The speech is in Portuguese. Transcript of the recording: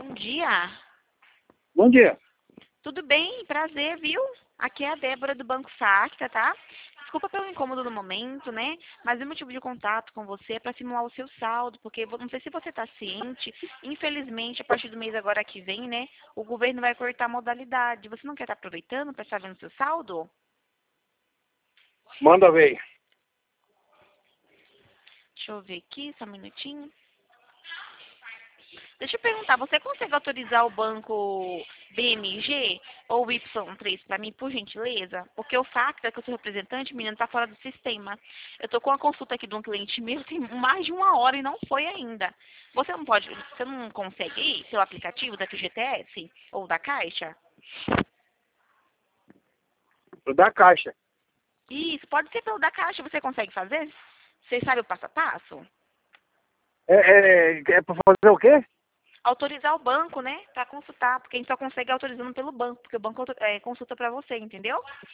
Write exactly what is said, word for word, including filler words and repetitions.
Bom dia. Bom dia. Tudo bem? Prazer, viu? Aqui é a Débora do Banco Safra, tá? Desculpa pelo incômodo no momento, né? Mas o motivo de contato com você é para simular o seu saldo, porque vo- não sei se você está ciente, infelizmente, a partir do mês agora que vem, né, o governo vai cortar a modalidade. Você não quer estar aproveitando para estar vendo seu saldo? Manda ver. Deixa eu ver aqui, só um minutinho. Deixa eu perguntar, você consegue autorizar o banco B M G ou Y três para mim, por gentileza? Porque o fato é que eu sou representante, menino, está fora do sistema. Eu estou com uma consulta aqui de um cliente meu, tem mais de uma hora e não foi ainda. Você não pode, você não consegue ir pelo aplicativo da F G T S ou da Caixa? Da Caixa. Isso, pode ser pelo da Caixa, você consegue fazer? Você sabe o passo a passo? É, é, é pra fazer o quê? Autorizar o banco, né, para consultar, porque a gente só consegue autorizando pelo banco, porque o banco é, consulta para você, entendeu?